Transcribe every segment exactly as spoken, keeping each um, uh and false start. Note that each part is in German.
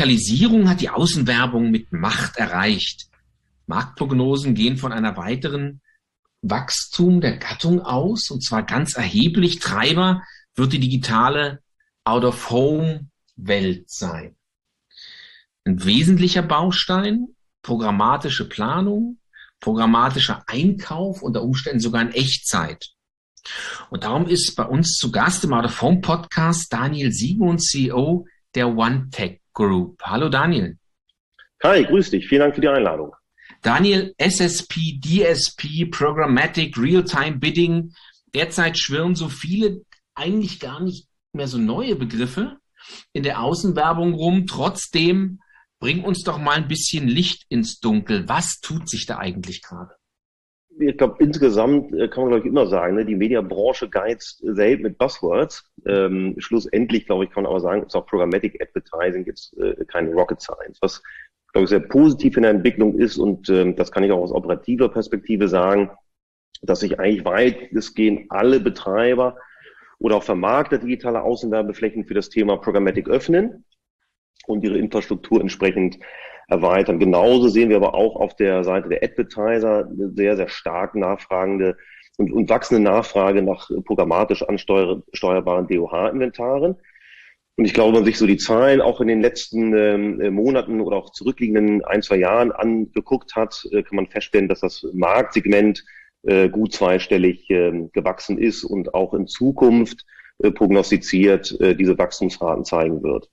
Digitalisierung hat die Außenwerbung mit Macht erreicht. Marktprognosen gehen von einer weiteren Wachstum der Gattung aus, und zwar ganz erheblich. Treiber wird die digitale Out-of-Home-Welt sein. Ein wesentlicher Baustein, programmatische Planung, programmatischer Einkauf, unter Umständen sogar in Echtzeit. Und darum ist bei uns zu Gast im Out-of-Home-Podcast Daniel Siegmund, C E O der OneTech Group. Hallo Daniel. Hi, grüß dich. Vielen Dank für die Einladung. Daniel, S S P, D S P, Programmatic, Real-Time Bidding. Derzeit schwirren so viele eigentlich gar nicht mehr so neue Begriffe in der Außenwerbung rum. Trotzdem, bring uns doch mal ein bisschen Licht ins Dunkel. Was tut sich da eigentlich gerade? Ich glaube, insgesamt kann man, glaube ich, immer sagen, ne, die Mediabranche geizt selten mit Buzzwords. Ähm, schlussendlich, glaube ich, kann man aber sagen, ist auch Programmatic Advertising jetzt äh, keine Rocket Science. Was, glaube ich, sehr positiv in der Entwicklung ist, und ähm, das kann ich auch aus operativer Perspektive sagen, dass sich eigentlich weitestgehend alle Betreiber oder auch Vermarkter digitaler Außenwerbeflächen für das Thema Programmatic öffnen und ihre Infrastruktur entsprechend erweitern. Genauso sehen wir aber auch auf der Seite der Advertiser eine sehr, sehr stark nachfragende und, und wachsende Nachfrage nach programmatisch ansteuerbaren D O H-Inventaren. Und ich glaube, wenn man sich so die Zahlen auch in den letzten äh, Monaten oder auch zurückliegenden ein, zwei Jahren angeguckt hat, äh, kann man feststellen, dass das Marktsegment äh, gut zweistellig äh, gewachsen ist und auch in Zukunft äh, prognostiziert äh, diese Wachstumsraten zeigen wird.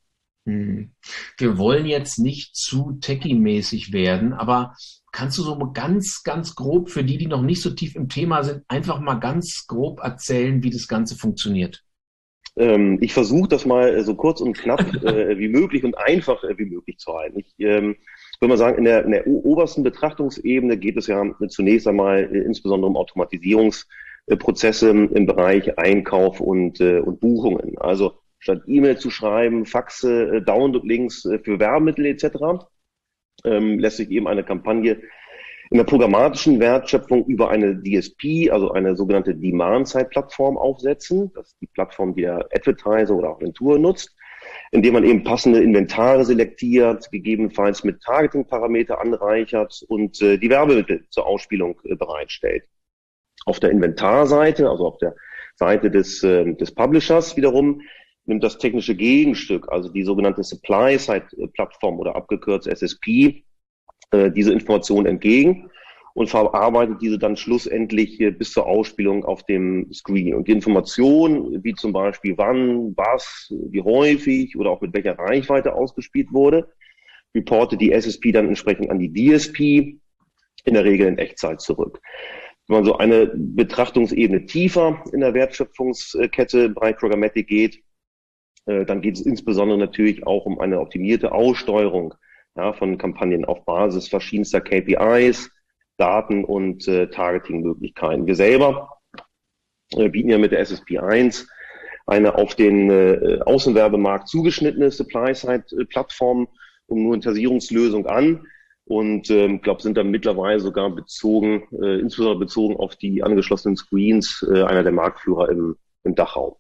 Wir wollen jetzt nicht zu techie-mäßig werden, aber kannst du so ganz, ganz grob für die, die noch nicht so tief im Thema sind, einfach mal ganz grob erzählen, wie das Ganze funktioniert? Ähm, ich versuche das mal so kurz und knapp äh, wie möglich und einfach äh, wie möglich zu halten. Ich ähm, würde mal sagen, in der, in der obersten Betrachtungsebene geht es ja zunächst einmal äh, insbesondere um Automatisierungsprozesse im Bereich Einkauf und, äh, und Buchungen. Also statt E-Mail zu schreiben, Faxe, Download-Links für Werbemittel et cetera, ähm, lässt sich eben eine Kampagne in der programmatischen Wertschöpfung über eine D S P, also eine sogenannte Demand-Side-Plattform aufsetzen. Das ist die Plattform, die der Advertiser oder Agentur nutzt, indem man eben passende Inventare selektiert, gegebenenfalls mit Targeting-Parameter anreichert und äh, die Werbemittel zur Ausspielung äh, bereitstellt. Auf der Inventarseite, also auf der Seite des, äh, des Publishers wiederum, nimmt das technische Gegenstück, also die sogenannte Supply-Side-Plattform oder abgekürzt S S P, äh, diese Informationen entgegen und verarbeitet diese dann schlussendlich äh, bis zur Ausspielung auf dem Screen. Und die Informationen, wie zum Beispiel wann, was, wie häufig oder auch mit welcher Reichweite ausgespielt wurde, reportet die S S P dann entsprechend an die D S P, in der Regel in Echtzeit zurück. Wenn man so eine Betrachtungsebene tiefer in der Wertschöpfungskette im Bereich Programmatic geht, dann geht es insbesondere natürlich auch um eine optimierte Aussteuerung, ja, von Kampagnen auf Basis verschiedenster K P Is, Daten und äh, Targeting-Möglichkeiten. Wir selber äh, bieten ja mit der S S P eins eine auf den äh, Außenwerbemarkt zugeschnittene Supply-Side-Plattform und Monetarisierungslösung an und ich ähm, glaube, sind dann mittlerweile sogar bezogen, äh, insbesondere bezogen auf die angeschlossenen Screens, äh, einer der Marktführer im, im Dachraum.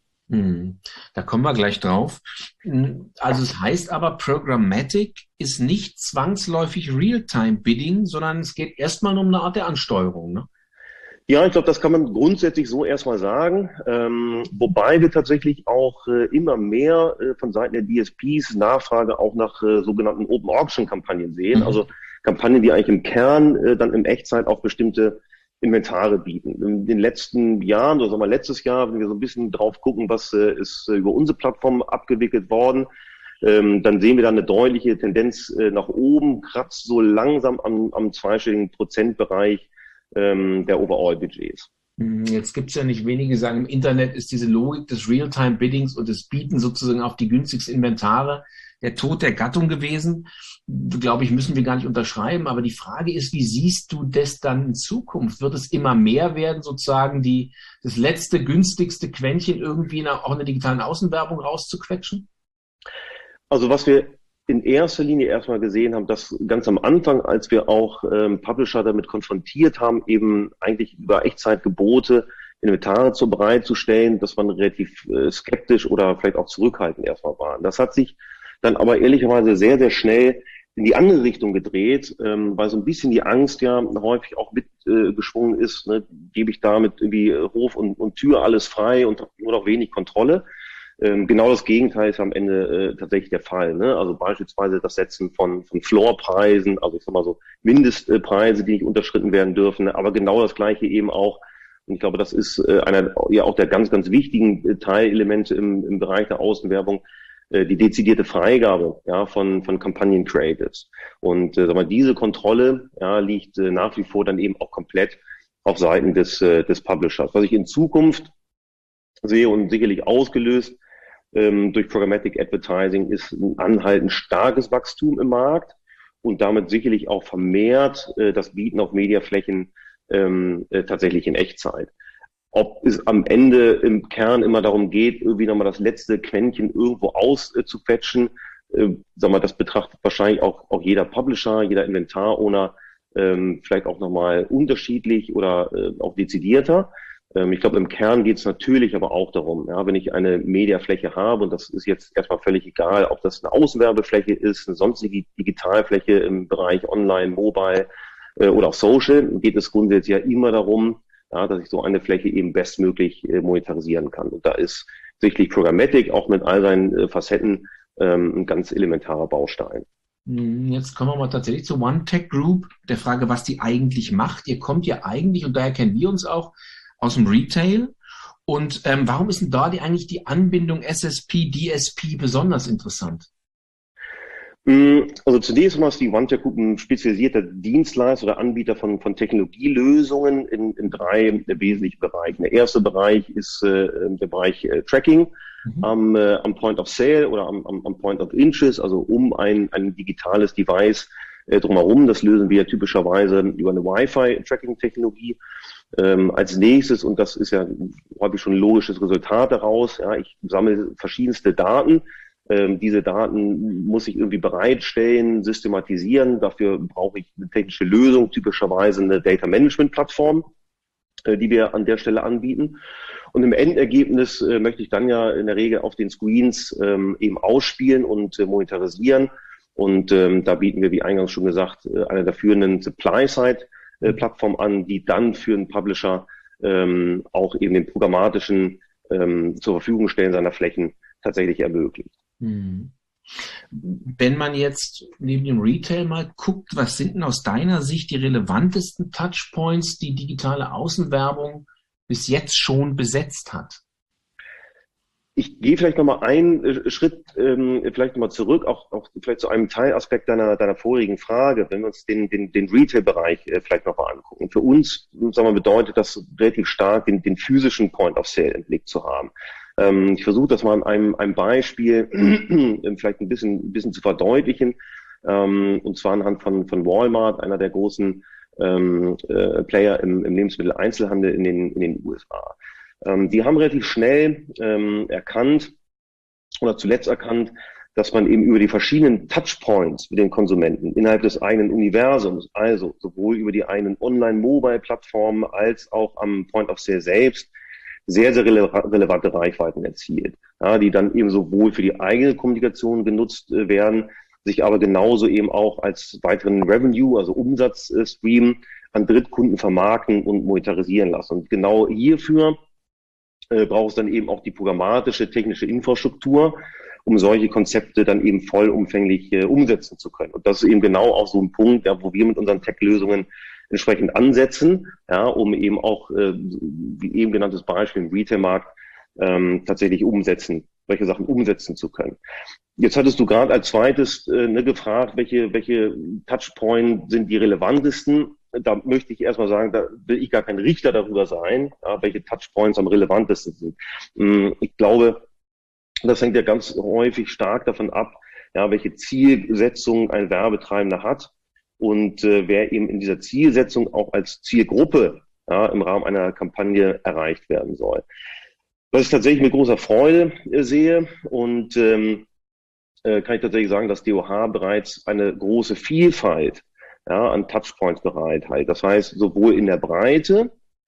Da kommen wir gleich drauf. Also es heißt aber, Programmatic ist nicht zwangsläufig Real-Time-Bidding, sondern es geht erstmal um eine Art der Ansteuerung, ne? Ja, ich glaube, das kann man grundsätzlich so erstmal sagen, ähm, wobei wir tatsächlich auch äh, immer mehr äh, von Seiten der D S Ps Nachfrage auch nach äh, sogenannten Open-Auction-Kampagnen sehen, mhm. also Kampagnen, die eigentlich im Kern äh, dann in Echtzeit auch bestimmte Inventare bieten. In den letzten Jahren, oder sagen wir letztes Jahr, wenn wir so ein bisschen drauf gucken, was äh, ist äh, über unsere Plattform abgewickelt worden, ähm, dann sehen wir da eine deutliche Tendenz äh, nach oben, kratzt so langsam am, am zweistelligen Prozentbereich ähm, der Overall-Budgets. Jetzt gibt es ja nicht wenige, die sagen, im Internet ist diese Logik des Real-Time-Biddings und des Bieten sozusagen auf die günstigsten Inventare der Tod der Gattung gewesen. Glaube ich, müssen wir gar nicht unterschreiben. Aber die Frage ist, wie siehst du das dann in Zukunft? Wird es immer mehr werden, sozusagen die das letzte, günstigste Quäntchen irgendwie in der, auch in der digitalen Außenwerbung rauszuquetschen? Also was wir in erster Linie erstmal gesehen haben, dass ganz am Anfang, als wir auch ähm, Publisher damit konfrontiert haben, eben eigentlich über Echtzeitgebote Inventare zu bereitzustellen, dass man relativ äh, skeptisch oder vielleicht auch zurückhaltend erstmal waren. Das hat sich dann aber ehrlicherweise sehr, sehr schnell in die andere Richtung gedreht, ähm, weil so ein bisschen die Angst ja häufig auch mitgeschwungen äh, ist, ne? Gebe ich damit irgendwie Hof und, und Tür alles frei und nur noch wenig Kontrolle. Ähm, genau das Gegenteil ist am Ende äh, tatsächlich der Fall. Ne? Also beispielsweise das Setzen von, von Floorpreisen, also ich sag mal so Mindestpreise, die nicht unterschritten werden dürfen, aber genau das Gleiche eben auch. Und ich glaube, das ist äh, einer ja auch der ganz, ganz wichtigen äh, Teilelemente im, im Bereich der Außenwerbung, äh, die dezidierte Freigabe ja, von, von Kampagnen-Creatives. Und äh, sag mal, diese Kontrolle ja, liegt äh, nach wie vor dann eben auch komplett auf Seiten des, äh, des Publishers. Was ich in Zukunft sehe und sicherlich ausgelöst ähm, durch Programmatic Advertising ist ein anhaltend starkes Wachstum im Markt und damit sicherlich auch vermehrt äh, das Bieten auf Mediaflächen ähm, äh, tatsächlich in Echtzeit. Ob es am Ende im Kern immer darum geht, irgendwie nochmal das letzte Quäntchen irgendwo auszuquetschen, äh, äh, sag mal, das betrachtet wahrscheinlich auch, auch jeder Publisher, jeder Inventar-Owner ähm, vielleicht auch nochmal unterschiedlich oder äh, auch dezidierter. Ich glaube, im Kern geht es natürlich aber auch darum, ja, wenn ich eine Mediafläche habe, und das ist jetzt erstmal völlig egal, ob das eine Außenwerbefläche ist, eine sonstige Digitalfläche im Bereich Online, Mobile äh, oder auch Social, geht es grundsätzlich ja immer darum, ja, dass ich so eine Fläche eben bestmöglich äh, monetarisieren kann. Und da ist sicherlich Programmatic auch mit all seinen äh, Facetten ähm, ein ganz elementarer Baustein. Jetzt kommen wir mal tatsächlich zur OneTech Group, der Frage, was die eigentlich macht. Ihr kommt ja eigentlich, und daher kennen wir uns auch, aus dem Retail. Und ähm, warum ist denn da die, eigentlich die Anbindung S S P, D S P besonders interessant? Also zunächst mal ist die OneTech Group ein spezialisierter Dienstleister oder Anbieter von, von Technologielösungen in, in drei wesentlichen Bereichen. Der erste Bereich ist äh, der Bereich äh, Tracking mhm. am, äh, am Point of Sale oder am, am, am Point of Interest, also um ein, ein digitales Device äh, drumherum. Das lösen wir typischerweise über eine Wi-Fi-Tracking-Technologie. Ähm, als nächstes, und das ist ja häufig schon ein logisches Resultat daraus, ja, ich sammle verschiedenste Daten. Ähm, diese Daten muss ich irgendwie bereitstellen, systematisieren. Dafür brauche ich eine technische Lösung, typischerweise eine Data Management Plattform, äh, die wir an der Stelle anbieten. Und im Endergebnis äh, möchte ich dann ja in der Regel auf den Screens ähm, eben ausspielen und äh, monetarisieren. Und ähm, da bieten wir, wie eingangs schon gesagt, äh, eine der führenden Supply-Side Plattform an, die dann für einen Publisher ähm, auch eben den programmatischen ähm, zur Verfügung stellen seiner Flächen tatsächlich ermöglicht. Hm. Wenn man jetzt neben dem Retail mal guckt, was sind denn aus deiner Sicht die relevantesten Touchpoints, die digitale Außenwerbung bis jetzt schon besetzt hat? Ich gehe vielleicht nochmal einen äh, Schritt ähm, vielleicht nochmal zurück, auch, auch vielleicht zu einem Teilaspekt deiner, deiner vorigen Frage, wenn wir uns den, den, den Retail-Bereich äh, vielleicht nochmal angucken. Für uns, sagen wir, bedeutet das relativ stark, den, den physischen Point of Sale im Blick zu haben. Ähm, ich versuche das mal an einem, einem Beispiel vielleicht ein bisschen, ein bisschen zu verdeutlichen, ähm, und zwar anhand von, von Walmart, einer der großen ähm, äh, Player im, im Lebensmitteleinzelhandel in den, in den U S A. Ähm, die haben relativ schnell ähm, erkannt oder zuletzt erkannt, dass man eben über die verschiedenen Touchpoints mit den Konsumenten innerhalb des eigenen Universums, also sowohl über die eigenen Online-Mobile-Plattformen als auch am Point of Sale selbst, sehr, sehr rele relevante Reichweiten erzielt, ja, die dann eben sowohl für die eigene Kommunikation genutzt äh, werden, sich aber genauso eben auch als weiteren Revenue, also Umsatzstream, an Drittkunden vermarkten und monetarisieren lassen. Und genau hierfür äh, braucht es dann eben auch die programmatische technische Infrastruktur, um solche Konzepte dann eben vollumfänglich äh, umsetzen zu können. Und das ist eben genau auch so ein Punkt, ja, wo wir mit unseren Tech-Lösungen entsprechend ansetzen, ja, um eben auch, äh, wie eben genanntes Beispiel im Retail-Markt, ähm, tatsächlich umsetzen, solche Sachen umsetzen zu können. Jetzt hattest du gerade als zweites äh, ne, gefragt, welche, welche Touchpoint sind die relevantesten. Da möchte ich erstmal sagen, da will ich gar kein Richter darüber sein, ja, welche Touchpoints am relevantesten sind. Ich glaube, das hängt ja ganz häufig stark davon ab, ja, welche Zielsetzung ein Werbetreibender hat und äh, wer eben in dieser Zielsetzung auch als Zielgruppe ja, im Rahmen einer Kampagne erreicht werden soll. Was ich tatsächlich mit großer Freude äh, sehe und ähm, äh, kann ich tatsächlich sagen, dass D O H bereits eine große Vielfalt ja, an Touchpoints bereithält. Das heißt, sowohl in der Breite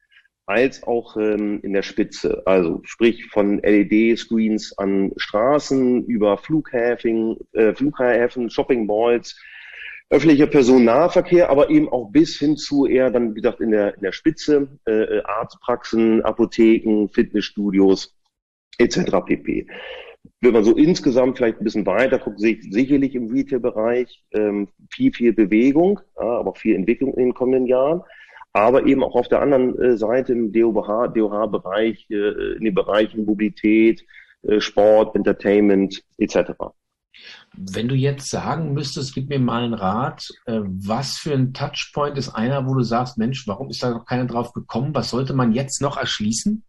als auch ähm, in der Spitze. Also sprich von L E D-Screens an Straßen über Flughäfen, äh, Flughäfen, Shopping Malls, öffentlicher Personennahverkehr, aber eben auch bis hin zu eher dann, wie gesagt, in der, in der Spitze, äh, Arztpraxen, Apotheken, Fitnessstudios et cetera pp. Wenn man so insgesamt vielleicht ein bisschen weiter guckt, sehe ich sicherlich im Retail-Bereich ähm, viel, viel Bewegung, ja, aber auch viel Entwicklung in den kommenden Jahren. Aber eben auch auf der anderen äh, Seite im D O H-Bereich, äh, in den Bereichen Mobilität, äh, Sport, Entertainment et cetera. Wenn du jetzt sagen müsstest, gib mir mal einen Rat, äh, was für ein Touchpoint ist einer, wo du sagst, Mensch, warum ist da noch keiner drauf gekommen? Was sollte man jetzt noch erschließen?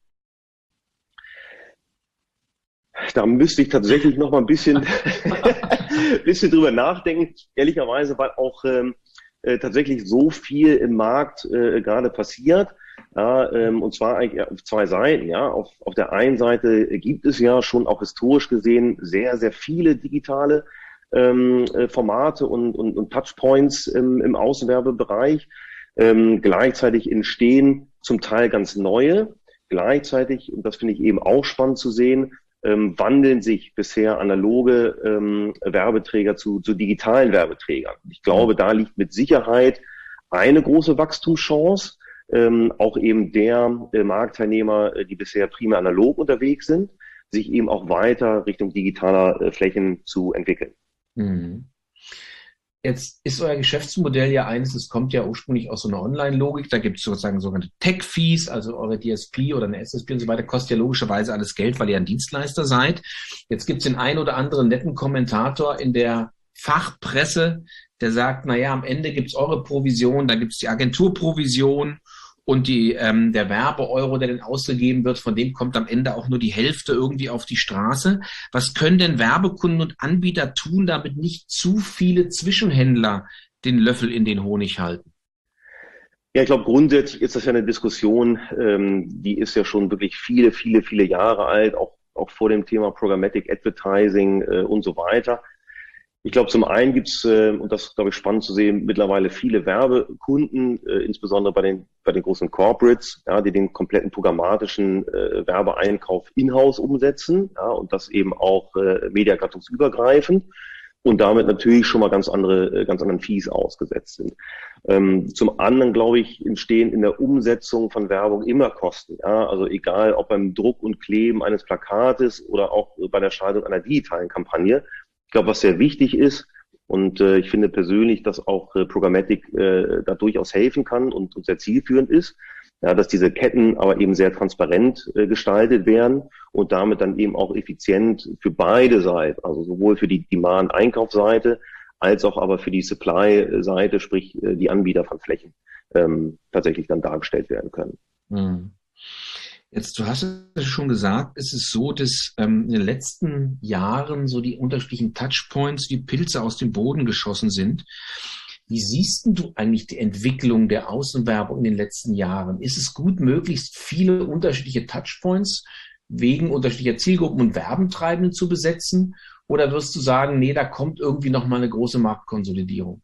Da müsste ich tatsächlich noch mal ein bisschen, bisschen drüber nachdenken, ehrlicherweise, weil auch ähm, äh, tatsächlich so viel im Markt äh, gerade passiert. Ja, ähm, und zwar eigentlich auf zwei Seiten. Ja, auf, auf der einen Seite gibt es ja schon auch historisch gesehen sehr, sehr viele digitale ähm, Formate und, und, und Touchpoints im, im Außenwerbebereich. Ähm, gleichzeitig entstehen zum Teil ganz neue. Gleichzeitig, und das finde ich eben auch spannend zu sehen, ähm, wandeln sich bisher analoge ähm, Werbeträger zu, zu digitalen Werbeträgern. Ich glaube, da liegt mit Sicherheit eine große Wachstumschance. Ähm, auch eben der äh, Marktteilnehmer, äh, die bisher primär analog unterwegs sind, sich eben auch weiter Richtung digitaler äh, Flächen zu entwickeln. Mhm. Jetzt ist euer Geschäftsmodell ja eines, es kommt ja ursprünglich aus so einer Online-Logik, da gibt es sozusagen sogenannte Tech-Fees, also eure D S P oder eine S S P und so weiter, kostet ja logischerweise alles Geld, weil ihr ein Dienstleister seid. Jetzt gibt es den einen oder anderen netten Kommentator in der Fachpresse, der sagt, naja, am Ende gibt's eure Provision, dann gibt's die Agenturprovision und die, ähm, der Werbeeuro, der dann ausgegeben wird, von dem kommt am Ende auch nur die Hälfte irgendwie auf die Straße. Was können denn Werbekunden und Anbieter tun, damit nicht zu viele Zwischenhändler den Löffel in den Honig halten? Ja, ich glaube, grundsätzlich ist das ja eine Diskussion, ähm, die ist ja schon wirklich viele, viele, viele Jahre alt, auch, auch vor dem Thema Programmatic Advertising äh, und so weiter. Ich glaube, zum einen gibt's äh, und das ist, glaube ich, spannend zu sehen, mittlerweile viele Werbekunden, äh, insbesondere bei den bei den großen Corporates, ja, die den kompletten programmatischen äh, Werbeeinkauf in-house umsetzen, ja, und das eben auch äh, mediagattungsübergreifend und damit natürlich schon mal ganz andere, äh, ganz anderen Fees ausgesetzt sind. Ähm, zum anderen, glaube ich, entstehen in der Umsetzung von Werbung immer Kosten, ja, also egal ob beim Druck und Kleben eines Plakates oder auch bei der Schaltung einer digitalen Kampagne. Ich glaube, was sehr wichtig ist, und äh, ich finde persönlich, dass auch äh, Programmatic äh, da durchaus helfen kann und, und sehr zielführend ist, ja, dass diese Ketten aber eben sehr transparent äh, gestaltet werden und damit dann eben auch effizient für beide Seiten, also sowohl für die Demand-Einkaufsseite als auch aber für die Supply-Seite, sprich äh, die Anbieter von Flächen, ähm, tatsächlich dann dargestellt werden können. Mhm. Jetzt, du hast es schon gesagt, es ist so, dass ähm, in den letzten Jahren so die unterschiedlichen Touchpoints wie Pilze aus dem Boden geschossen sind. Wie siehst denn du eigentlich die Entwicklung der Außenwerbung in den letzten Jahren? Ist es gut, möglichst viele unterschiedliche Touchpoints wegen unterschiedlicher Zielgruppen und Werbentreibenden zu besetzen? Oder wirst du sagen, nee, da kommt irgendwie nochmal eine große Marktkonsolidierung?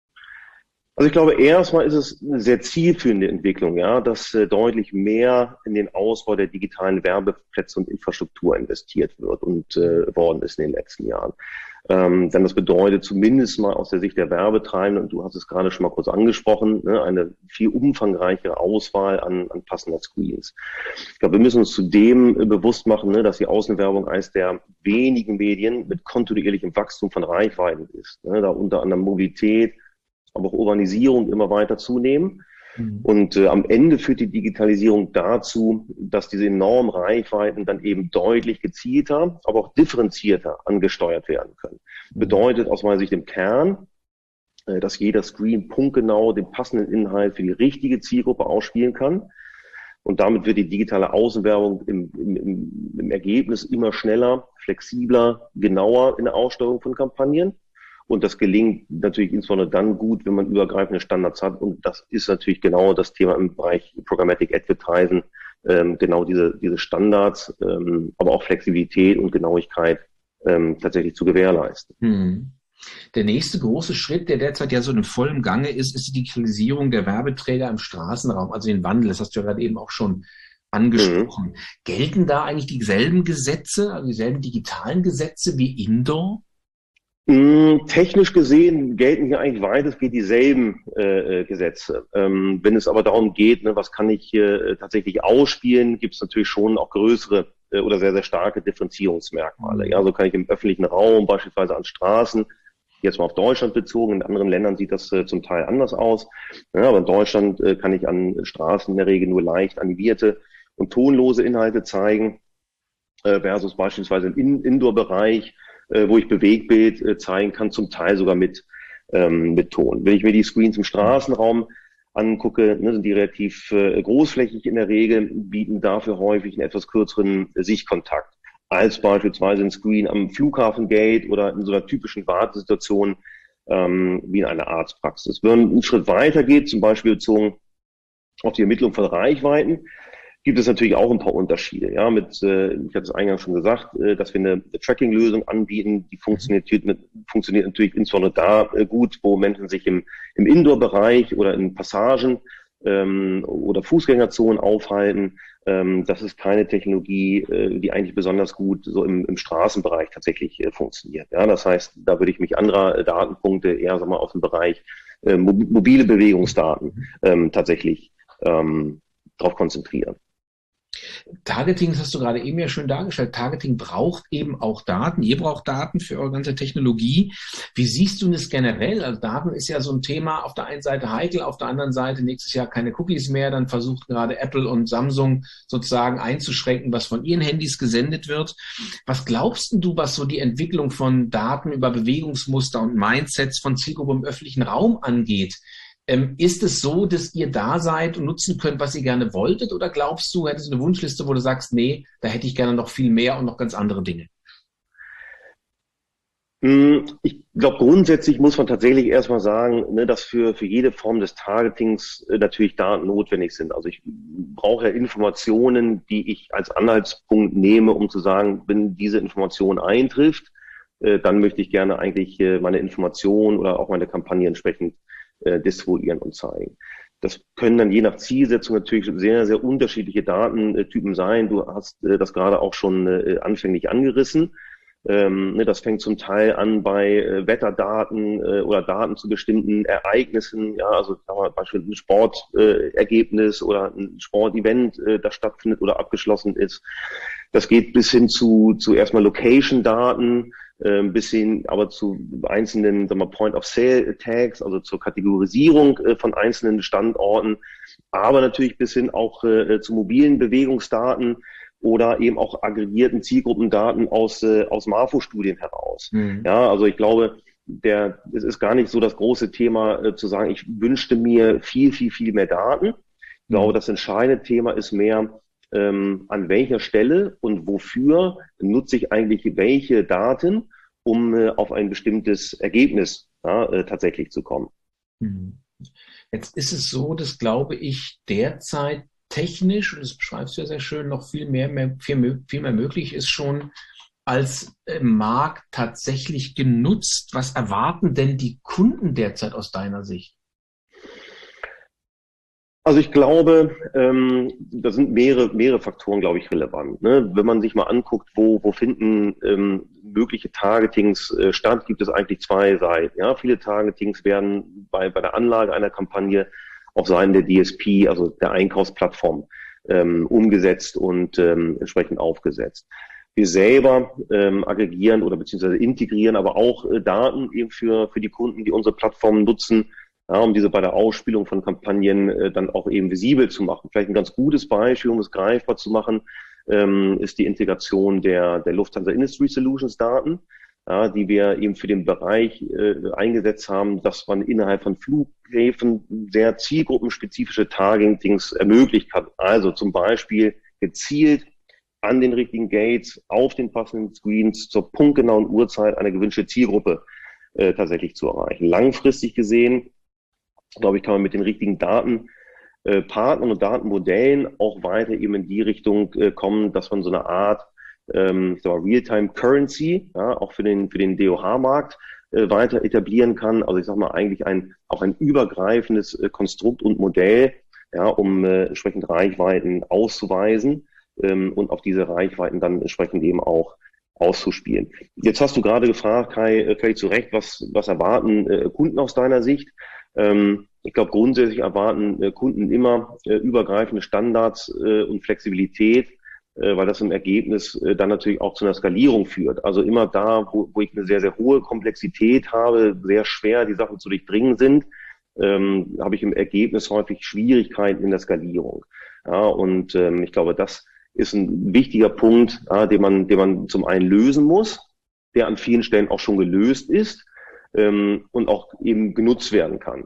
Also ich glaube, erstmal ist es eine sehr zielführende Entwicklung, ja, dass äh, deutlich mehr in den Ausbau der digitalen Werbeplätze und Infrastruktur investiert wird und äh, worden ist in den letzten Jahren. Ähm, denn das bedeutet zumindest mal aus der Sicht der Werbetreibenden, und du hast es gerade schon mal kurz angesprochen, ne, eine viel umfangreichere Auswahl an, an passender Screens. Ich glaube, wir müssen uns zudem äh, bewusst machen, ne, dass die Außenwerbung eines der wenigen Medien mit kontinuierlichem Wachstum von Reichweiten ist, ne, da unter anderem Mobilität, aber auch Urbanisierung immer weiter zunehmen. Mhm. Und äh, am Ende führt die Digitalisierung dazu, dass diese enormen Reichweiten dann eben deutlich gezielter, aber auch differenzierter angesteuert werden können. Mhm. Bedeutet aus meiner Sicht im Kern, äh, dass jeder Screen punktgenau den passenden Inhalt für die richtige Zielgruppe ausspielen kann. Und damit wird die digitale Außenwerbung im, im, im Ergebnis immer schneller, flexibler, genauer in der Aussteuerung von Kampagnen. Und das gelingt natürlich insbesondere dann gut, wenn man übergreifende Standards hat. Und das ist natürlich genau das Thema im Bereich Programmatic Advertising, ähm, genau diese, diese Standards, ähm, aber auch Flexibilität und Genauigkeit ähm, tatsächlich zu gewährleisten. Hm. Der nächste große Schritt, der derzeit ja so in vollem Gange ist, ist die Digitalisierung der Werbeträger im Straßenraum, also den Wandel. Das hast du ja gerade eben auch schon Mhm. angesprochen. Gelten da eigentlich dieselben Gesetze, also dieselben digitalen Gesetze wie Indoor? Mm, Technisch gesehen gelten hier eigentlich weitestgehend dieselben äh, äh, Gesetze. Ähm, wenn es aber darum geht, ne, was kann ich hier äh, tatsächlich ausspielen, gibt es natürlich schon auch größere äh, oder sehr, sehr starke Differenzierungsmerkmale. Ja, so kann ich im öffentlichen Raum, beispielsweise an Straßen, jetzt mal auf Deutschland bezogen, in anderen Ländern sieht das äh, zum Teil anders aus. Ja, aber in Deutschland äh, kann ich an Straßen in der Regel nur leicht animierte und tonlose Inhalte zeigen äh, versus beispielsweise im In Indoor-Bereich, äh, wo ich Bewegtbild äh, zeigen kann, zum Teil sogar mit, ähm, mit Ton. Wenn ich mir die Screens im Straßenraum angucke, ne, sind die relativ äh, großflächig in der Regel, bieten dafür häufig einen etwas kürzeren Sichtkontakt als beispielsweise ein Screen am Flughafengate oder in so einer typischen Wartesituation ähm, wie in einer Arztpraxis. Wenn man einen Schritt weiter geht, zum Beispiel bezogen auf die Ermittlung von Reichweiten, gibt es natürlich auch ein paar Unterschiede. Ja, mit, äh, ich hatte es eingangs schon gesagt, äh, dass wir eine Tracking-Lösung anbieten, die funktioniert, mit, funktioniert natürlich insbesondere da äh, gut, wo Menschen sich im, im Indoor-Bereich oder in Passagen ähm, oder Fußgängerzonen aufhalten. Ähm, das ist keine Technologie, äh, die eigentlich besonders gut so im, im Straßenbereich tatsächlich äh, funktioniert. Ja, das heißt, da würde ich mich anderer äh, Datenpunkte eher sag mal, aus dem Bereich äh, mobile Bewegungsdaten ähm, tatsächlich ähm, darauf konzentrieren. Targeting, das hast du gerade eben ja schön dargestellt. Targeting braucht eben auch Daten. Ihr braucht Daten für eure ganze Technologie. Wie siehst du das generell? Also Daten ist ja so ein Thema auf der einen Seite heikel, auf der anderen Seite nächstes Jahr keine Cookies mehr. Dann versucht gerade Apple und Samsung sozusagen einzuschränken, was von ihren Handys gesendet wird. Was glaubst du, was so die Entwicklung von Daten über Bewegungsmuster und Mindsets von Zielgruppen im öffentlichen Raum angeht? Ähm, ist es so, dass ihr da seid und nutzen könnt, was ihr gerne wolltet? Oder glaubst du, hättest du eine Wunschliste, wo du sagst, nee, da hätte ich gerne noch viel mehr und noch ganz andere Dinge? Mm, Ich glaube, grundsätzlich muss man tatsächlich erstmal sagen, ne, dass für, für jede Form des Targetings äh, natürlich Daten notwendig sind. Also ich brauche ja Informationen, die ich als Anhaltspunkt nehme, um zu sagen, wenn diese Information eintrifft, äh, dann möchte ich gerne eigentlich äh, meine Information oder auch meine Kampagne entsprechend äh, distribuieren und zeigen. Das können dann je nach Zielsetzung natürlich sehr, sehr unterschiedliche Datentypen sein. Du hast äh, das gerade auch schon äh, anfänglich angerissen. Ähm, ne, das fängt zum Teil an bei äh, Wetterdaten äh, oder Daten zu bestimmten Ereignissen, ja, also sagen wir, beispielsweise ein Sportergebnis äh, oder ein Sportevent, äh, das stattfindet oder abgeschlossen ist. Das geht bis hin zu, zu erstmal Location-Daten, äh, bis hin aber zu einzelnen sagen wir, Point-of-Sale-Tags, also zur Kategorisierung äh, von einzelnen Standorten, aber natürlich bis hin auch äh, zu mobilen Bewegungsdaten, oder eben auch aggregierten Zielgruppendaten aus, äh, aus Marfo-Studien heraus. Mhm. Ja, also ich glaube, der, es ist gar nicht so das große Thema äh, zu sagen, ich wünschte mir viel, viel, viel mehr Daten. Ich glaube, Mhm. das entscheidende Thema ist mehr, ähm, an welcher Stelle und wofür nutze ich eigentlich welche Daten, um äh, auf ein bestimmtes Ergebnis ja, äh, tatsächlich zu kommen. Mhm. Jetzt ist es so, dass, glaube ich, derzeit technisch, und das beschreibst du ja sehr schön, noch viel mehr, mehr viel, mehr- viel mehr möglich ist schon als im Markt tatsächlich genutzt. Was erwarten denn die Kunden derzeit aus deiner Sicht? Also ich glaube, ähm, da sind mehrere, mehrere Faktoren, glaube ich, relevant. Ne? Wenn man sich mal anguckt, wo, wo finden ähm, mögliche Targetings äh, statt, gibt es eigentlich zwei Seiten. Ja? Viele Targetings werden bei, bei der Anlage einer Kampagne auf Seiten der D S P, also der Einkaufsplattform, ähm, umgesetzt und ähm, entsprechend aufgesetzt. Wir selber ähm, aggregieren oder beziehungsweise integrieren aber auch äh, Daten eben für, für die Kunden, die unsere Plattform nutzen, ja, um diese bei der Ausspielung von Kampagnen äh, dann auch eben visibel zu machen. Vielleicht ein ganz gutes Beispiel, um es greifbar zu machen, ähm, ist die Integration der, der Lufthansa Industry Solutions Daten, ja, die wir eben für den Bereich äh, eingesetzt haben, dass man innerhalb von Flughäfen sehr zielgruppenspezifische Targetings ermöglicht hat. Also zum Beispiel gezielt an den richtigen Gates, auf den passenden Screens, zur punktgenauen Uhrzeit eine gewünschte Zielgruppe äh, tatsächlich zu erreichen. Langfristig gesehen, glaube ich, kann man mit den richtigen Datenpartnern äh, und Datenmodellen auch weiter eben in die Richtung äh, kommen, dass man so eine Art ähm, Real-Time Currency, ja, auch für den, für den D O H-Markt äh, weiter etablieren kann. Also ich sage mal eigentlich ein auch ein übergreifendes äh, Konstrukt und Modell, ja, um äh, entsprechend Reichweiten auszuweisen ähm, und auf diese Reichweiten dann entsprechend eben auch auszuspielen. Jetzt hast du gerade gefragt, Kai, äh, völlig zu Recht, was, was erwarten äh, Kunden aus deiner Sicht? Ähm, ich glaube, grundsätzlich erwarten äh, Kunden immer äh, übergreifende Standards äh, und Flexibilität, äh, weil das im Ergebnis äh, dann natürlich auch zu einer Skalierung führt. Also immer da, wo, wo ich eine sehr, sehr hohe Komplexität habe, sehr schwer die Sachen zu durchdringen sind, ähm, habe ich im Ergebnis häufig Schwierigkeiten in der Skalierung. Ja, und ähm, ich glaube, das ist ein wichtiger Punkt, ja, den man, den man zum einen lösen muss, der an vielen Stellen auch schon gelöst ist ähm, und auch eben genutzt werden kann.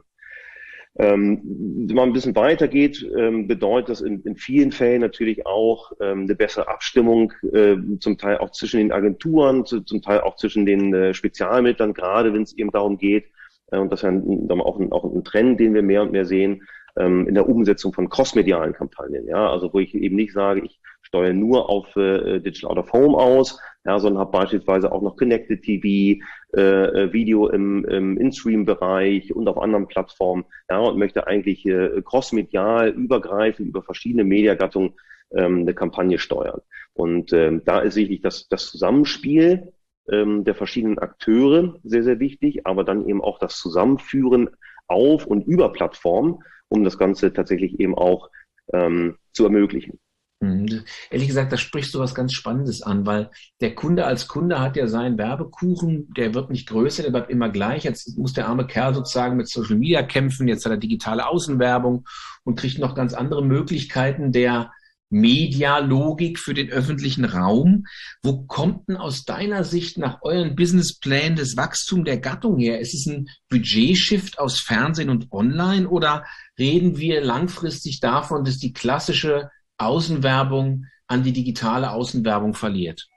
Ähm, wenn man ein bisschen weitergeht, ähm, bedeutet das in, in vielen Fällen natürlich auch ähm, eine bessere Abstimmung, äh, zum Teil auch zwischen den Agenturen, zu, zum Teil auch zwischen den äh, Spezialmittlern, gerade wenn es eben darum geht, äh, und das ist ja ein, auch, ein, auch ein Trend, den wir mehr und mehr sehen, ähm, in der Umsetzung von crossmedialen Kampagnen. Ja, also wo ich eben nicht sage, ich steuere nur auf äh, Digital Out of Home aus, ja, sondern habe beispielsweise auch noch Connected T V, äh, Video im, im In-Stream-Bereich und auf anderen Plattformen, ja, und möchte eigentlich äh, crossmedial übergreifend über verschiedene Mediagattungen ähm, eine Kampagne steuern. Und ähm, da ist sicherlich das, das Zusammenspiel ähm, der verschiedenen Akteure sehr, sehr wichtig, aber dann eben auch das Zusammenführen auf und über Plattformen, um das Ganze tatsächlich eben auch ähm, zu ermöglichen. Mhm. Ehrlich gesagt, da sprichst du was ganz Spannendes an, weil der Kunde als Kunde hat ja seinen Werbekuchen, der wird nicht größer, der bleibt immer gleich. Jetzt muss der arme Kerl sozusagen mit Social Media kämpfen, jetzt hat er digitale Außenwerbung und kriegt noch ganz andere Möglichkeiten der Medialogik für den öffentlichen Raum. Wo kommt denn aus deiner Sicht nach euren Businessplänen das Wachstum der Gattung her? Ist es ein Budgetshift aus Fernsehen und Online oder reden wir langfristig davon, dass die klassische Außenwerbung an die digitale Außenwerbung verliert?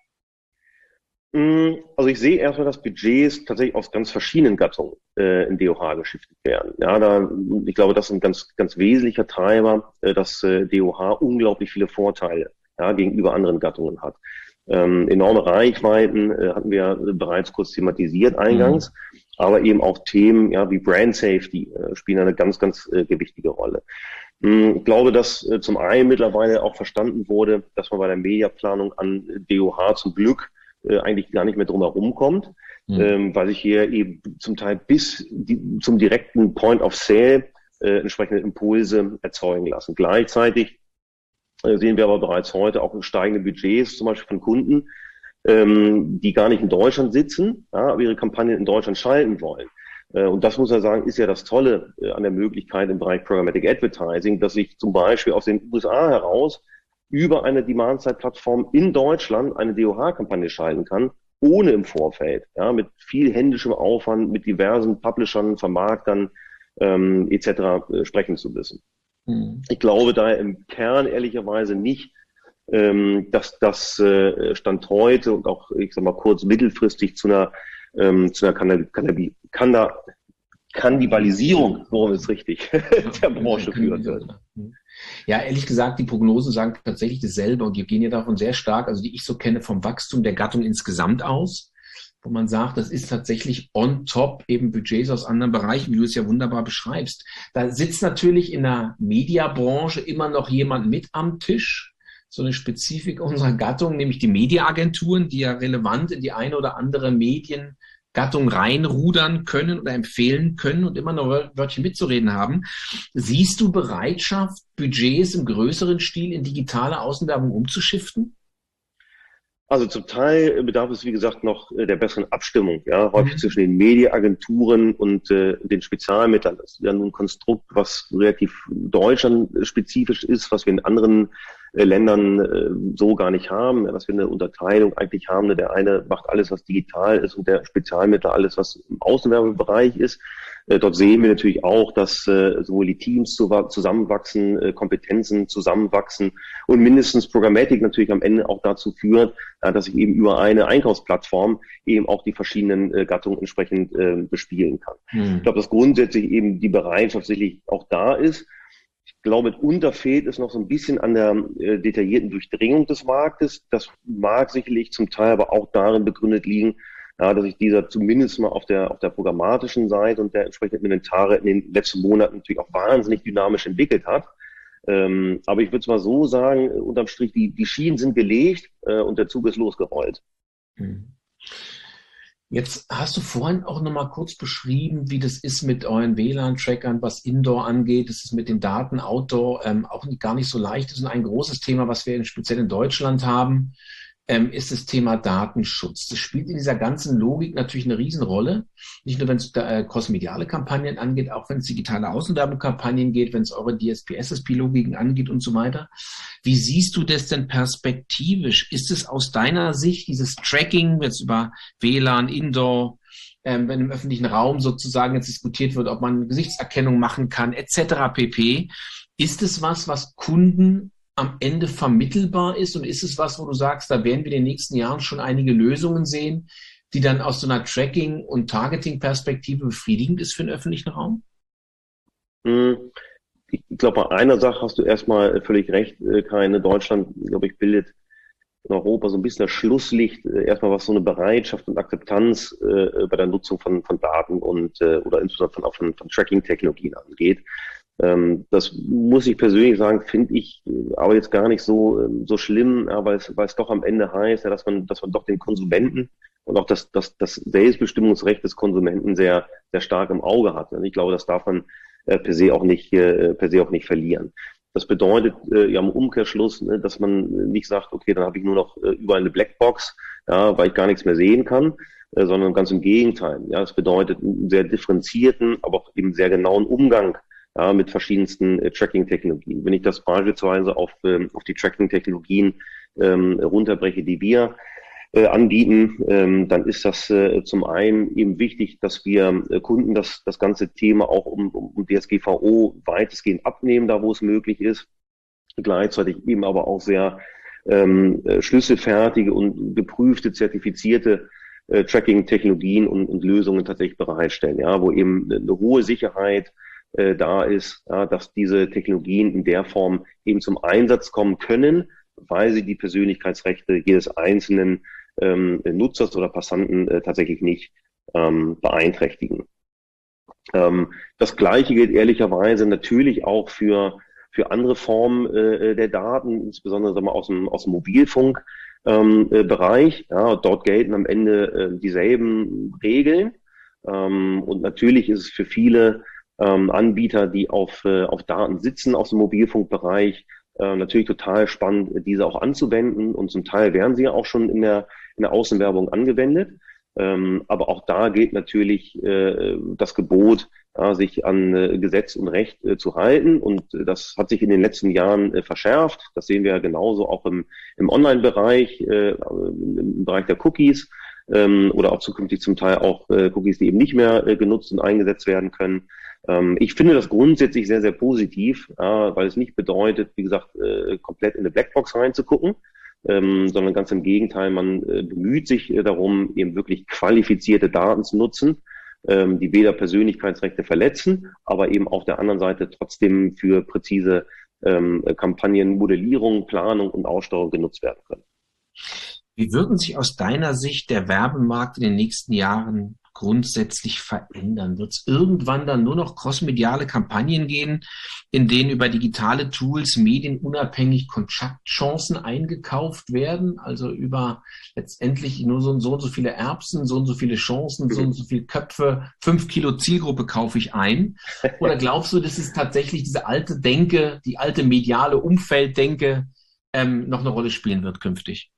Also ich sehe erstmal, dass Budgets tatsächlich aus ganz verschiedenen Gattungen äh, in D O H geschiftet werden. Ja, da, ich glaube, das ist ein ganz, ganz wesentlicher Treiber, äh, dass äh, D O H unglaublich viele Vorteile, ja, gegenüber anderen Gattungen hat. Ähm, enorme Reichweiten äh, hatten wir bereits kurz thematisiert eingangs, mhm. aber eben auch Themen, ja, wie Brand Safety äh, spielen eine ganz, ganz äh, gewichtige Rolle. Ich glaube, dass äh, zum einen mittlerweile auch verstanden wurde, dass man bei der Mediaplanung an D O H zum Glück äh, eigentlich gar nicht mehr drum herum kommt, mhm. ähm, weil sich hier eben zum Teil bis die, zum direkten Point of Sale äh, entsprechende Impulse erzeugen lassen. Gleichzeitig äh, sehen wir aber bereits heute auch steigende Budgets, zum Beispiel von Kunden, ähm, die gar nicht in Deutschland sitzen, ja, aber ihre Kampagnen in Deutschland schalten wollen. Und das muss man sagen, ist ja das Tolle an der Möglichkeit im Bereich Programmatic Advertising, dass ich zum Beispiel aus den U S A heraus über eine Demand-Side-Plattform in Deutschland eine D O H-Kampagne schalten kann, ohne im Vorfeld, ja, mit viel händischem Aufwand, mit diversen Publishern, Vermarktern ähm, et cetera äh, sprechen zu müssen. Mhm. Ich glaube daher im Kern ehrlicherweise nicht, ähm, dass das äh, Stand heute und auch, ich sag mal, kurz mittelfristig zu einer Ähm, zu einer Kannab Kannab Kannab Kannibalisierung, worum ist richtig, der Branche führen wird. Ja, ehrlich gesagt, die Prognosen sagen tatsächlich dasselbe und die gehen ja davon sehr stark, also die ich so kenne, vom Wachstum der Gattung insgesamt aus, wo man sagt, das ist tatsächlich on top eben Budgets aus anderen Bereichen, wie du es ja wunderbar beschreibst. Da sitzt natürlich in der Mediabranche immer noch jemand mit am Tisch, so eine Spezifik unserer Gattung, nämlich die Mediaagenturen, die ja relevant in die eine oder andere Mediengattung reinrudern können oder empfehlen können und immer noch ein Wörtchen mitzureden haben. Siehst du Bereitschaft, Budgets im größeren Stil in digitale Außenwerbung umzuschiften? Also zum Teil bedarf es, wie gesagt, noch der besseren Abstimmung, ja, häufig mhm. zwischen den Mediaagenturen und äh, den Spezialmittlern. Das ist ja nun ein Konstrukt, was relativ deutschlandspezifisch ist, was wir in anderen äh, Ländern äh, so gar nicht haben, ja, dass wir eine Unterteilung eigentlich haben. Ne? Der eine macht alles, was digital ist und der Spezialmittler alles, was im Außenwerbebereich ist. Äh, dort sehen wir natürlich auch, dass äh, sowohl die Teams zu, zusammenwachsen, äh, Kompetenzen zusammenwachsen und mindestens Programmatic natürlich am Ende auch dazu führt, äh, dass ich eben über eine Einkaufsplattform eben auch die verschiedenen äh, Gattungen entsprechend äh, bespielen kann. Hm. Ich glaube, dass grundsätzlich eben die Bereitschaft sicherlich auch da ist. Ich glaube, mitunter fehlt es noch so ein bisschen an der äh, detaillierten Durchdringung des Marktes. Das mag sicherlich zum Teil aber auch darin begründet liegen, ja, dass sich dieser zumindest mal auf der, auf der programmatischen Seite und der entsprechenden Inventare in den letzten Monaten natürlich auch wahnsinnig dynamisch entwickelt hat. Ähm, aber ich würde es mal so sagen, unterm Strich, die, die Schienen sind gelegt äh, und der Zug ist losgerollt. Hm. Jetzt hast du vorhin auch noch mal kurz beschrieben, wie das ist mit euren W L A N-Trackern, was Indoor angeht. Das ist mit den Daten Outdoor ähm, auch nicht, gar nicht so leicht. Das ist ein großes Thema, was wir in, speziell in Deutschland haben, ähm, ist das Thema Datenschutz. Das spielt in dieser ganzen Logik natürlich eine Riesenrolle. Nicht nur, wenn es äh, crossmediale Kampagnen angeht, auch wenn es digitale Außenwerbekampagnen geht, wenn es eure D S P, S S P-Logiken angeht und so weiter. Wie siehst du das denn perspektivisch? Ist es aus deiner Sicht dieses Tracking, jetzt über W L A N, Indoor, ähm, wenn im öffentlichen Raum sozusagen jetzt diskutiert wird, ob man Gesichtserkennung machen kann, et cetera pp. Ist es was, was Kunden am Ende vermittelbar ist? Und ist es was, wo du sagst, da werden wir in den nächsten Jahren schon einige Lösungen sehen, die dann aus so einer Tracking- und Targeting-Perspektive befriedigend ist für den öffentlichen Raum? Ich glaube, bei einer Sache hast du erstmal völlig recht, Kai. Deutschland, glaube ich, bildet in Europa so ein bisschen das Schlusslicht, erstmal was so eine Bereitschaft und Akzeptanz bei der Nutzung von, von Daten und oder insbesondere von, von, von Tracking-Technologien angeht. Das muss ich persönlich sagen, finde ich aber jetzt gar nicht so, so schlimm, ja, weil es, weil es doch am Ende heißt, ja, dass man, dass man doch den Konsumenten und auch das, das, das Selbstbestimmungsrecht des Konsumenten sehr, sehr stark im Auge hat. Und ich glaube, das darf man äh, per se auch nicht, äh, per se auch nicht verlieren. Das bedeutet äh, ja im Umkehrschluss, ne, dass man nicht sagt, okay, dann habe ich nur noch äh, überall eine Blackbox, ja, weil ich gar nichts mehr sehen kann, äh, sondern ganz im Gegenteil. Ja, das bedeutet einen sehr differenzierten, aber auch eben sehr genauen Umgang, ja, mit verschiedensten äh, Tracking-Technologien. Wenn ich das beispielsweise auf, ähm, auf die Tracking-Technologien ähm, runterbreche, die wir äh, anbieten, ähm, dann ist das äh, zum einen eben wichtig, dass wir äh, Kunden das, das ganze Thema auch um, um D S G V O weitestgehend abnehmen, da wo es möglich ist. Gleichzeitig eben aber auch sehr ähm, schlüsselfertige und geprüfte, zertifizierte äh, Tracking-Technologien und, und Lösungen tatsächlich bereitstellen, ja, wo eben eine hohe Sicherheit äh, da ist, ja, dass diese Technologien in der Form eben zum Einsatz kommen können, weil sie die Persönlichkeitsrechte jedes einzelnen ähm, Nutzers oder Passanten äh, tatsächlich nicht ähm, beeinträchtigen. Ähm, das Gleiche gilt ehrlicherweise natürlich auch für für andere Formen äh, der Daten, insbesondere sagen wir, aus dem aus dem Mobilfunk ähm, äh, Bereich. Ja, dort gelten am Ende äh, dieselben Regeln. Ähm, und natürlich ist es für viele ähm, Anbieter, die auf äh, auf Daten sitzen aus dem Mobilfunkbereich, äh, natürlich total spannend, diese auch anzuwenden. Und zum Teil werden sie ja auch schon in der in der Außenwerbung angewendet. Ähm, aber auch da gilt natürlich äh, das Gebot, ja, sich an äh, Gesetz und Recht äh, zu halten. Und äh, das hat sich in den letzten Jahren äh, verschärft. Das sehen wir ja genauso auch im, im Online-Bereich, äh, im Bereich der Cookies ähm, oder auch zukünftig zum Teil auch äh, Cookies, die eben nicht mehr äh, genutzt und eingesetzt werden können. Ähm, ich finde das grundsätzlich sehr, sehr positiv, ja, weil es nicht bedeutet, wie gesagt, äh, komplett in eine Blackbox reinzugucken, Ähm, sondern ganz im Gegenteil, man äh, bemüht sich äh, darum, eben wirklich qualifizierte Daten zu nutzen, ähm, die weder Persönlichkeitsrechte verletzen, aber eben auf der anderen Seite trotzdem für präzise ähm, Kampagnen, Modellierung, Planung und Aussteuerung genutzt werden können. Wie wird sich aus deiner Sicht der Werbemarkt in den nächsten Jahren grundsätzlich verändern? Wird es irgendwann dann nur noch crossmediale Kampagnen gehen, in denen über digitale Tools medienunabhängig Kontaktchancen eingekauft werden? Also über letztendlich nur so und so und so viele Erbsen, so und so viele Chancen, so und so viele Köpfe, fünf Kilo Zielgruppe kaufe ich ein? Oder glaubst du, dass es tatsächlich diese alte Denke, die alte mediale Umfelddenke ähm, noch eine Rolle spielen wird künftig?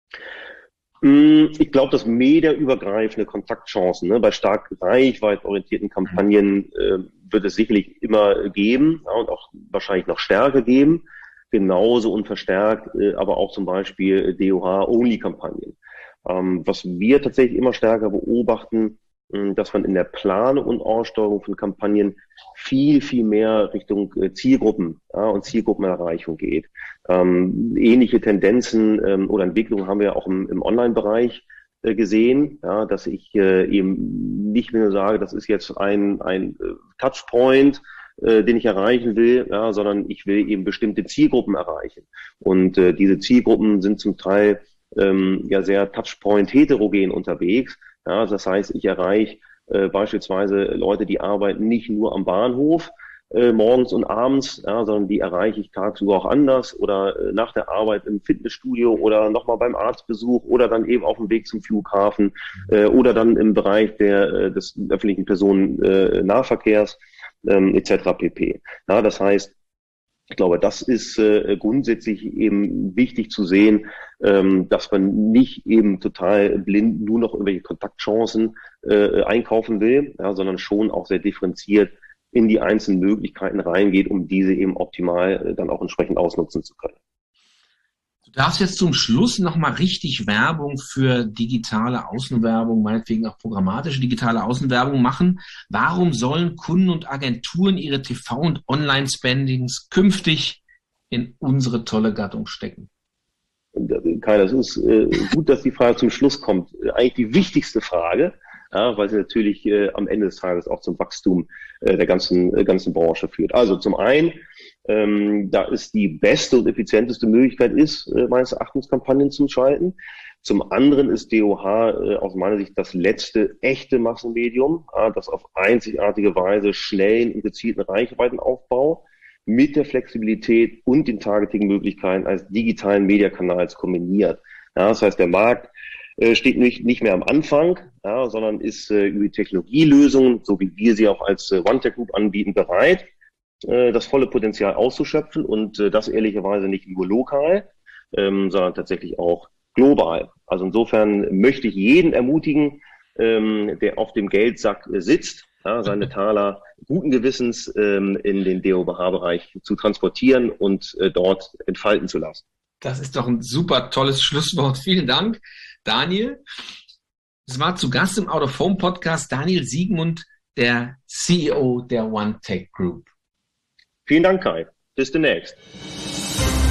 Ich glaube, dass mediaübergreifende Kontaktchancen, ne, bei stark reichweitorientierten Kampagnen äh, wird es sicherlich immer geben, ja, und auch wahrscheinlich noch stärker geben. Genauso und verstärkt, äh, aber auch zum Beispiel D O H-Only-Kampagnen. Ähm, was wir tatsächlich immer stärker beobachten, äh, dass man in der Planung und Aussteuerung von Kampagnen viel, viel mehr Richtung äh, Zielgruppen, ja, und Zielgruppenerreichung geht. Ähm, ähnliche Tendenzen ähm, oder Entwicklungen haben wir auch im, im Online-Bereich äh, gesehen, ja, dass ich äh, eben nicht mehr sage, das ist jetzt ein, ein äh, Touchpoint, äh, den ich erreichen will, ja, sondern ich will eben bestimmte Zielgruppen erreichen. Und äh, diese Zielgruppen sind zum Teil ähm, ja sehr Touchpoint heterogen unterwegs. Ja, das heißt, ich erreiche äh, beispielsweise Leute, die arbeiten nicht nur am Bahnhof äh, morgens und abends, ja, sondern die erreiche ich tagsüber auch anders oder äh, nach der Arbeit im Fitnessstudio oder nochmal beim Arztbesuch oder dann eben auf dem Weg zum Flughafen äh, oder dann im Bereich der, äh, des öffentlichen Personennahverkehrs ähm, et cetera pp. Ja, das heißt, ich glaube, das ist äh, grundsätzlich eben wichtig zu sehen, ähm, dass man nicht eben total blind nur noch irgendwelche Kontaktchancen äh, einkaufen will, ja, sondern schon auch sehr differenziert in die einzelnen Möglichkeiten reingeht, um diese eben optimal äh, dann auch entsprechend ausnutzen zu können. Du darfst jetzt zum Schluss nochmal richtig Werbung für digitale Außenwerbung, meinetwegen auch programmatische digitale Außenwerbung machen. Warum sollen Kunden und Agenturen ihre T V- und Online-Spendings künftig in unsere tolle Gattung stecken? Kai, das ist äh, gut, dass die Frage zum Schluss kommt. Eigentlich die wichtigste Frage, ja, weil sie natürlich äh, am Ende des Tages auch zum Wachstum äh, der ganzen, äh, ganzen Branche führt. Also zum einen, ähm, da ist die beste und effizienteste Möglichkeit ist, äh, meines Erachtens Kampagnen zu schalten. Zum anderen ist D O H äh, aus meiner Sicht das letzte echte Massenmedium, äh, das auf einzigartige Weise schnellen und gezielten Reichweitenaufbau mit der Flexibilität und den Targeting-Möglichkeiten als digitalen Mediakanals kombiniert. Ja, das heißt, der Markt äh, steht nicht, nicht mehr am Anfang, ja, sondern ist äh, über die Technologielösungen, so wie wir sie auch als äh, OneTech Group anbieten, bereit, äh, das volle Potenzial auszuschöpfen und äh, das ehrlicherweise nicht nur lokal, ähm, sondern tatsächlich auch global. Also insofern möchte ich jeden ermutigen, ähm, der auf dem Geldsack äh, sitzt, ja, seine Taler guten Gewissens ähm, in den D O H-Bereich zu transportieren und äh, dort entfalten zu lassen. Das ist doch ein super tolles Schlusswort. Vielen Dank, Daniel. Es war zu Gast im Out of Home Podcast Daniel Siegmund, der C E O der OneTech Group. Vielen Dank, Kai. Bis demnächst.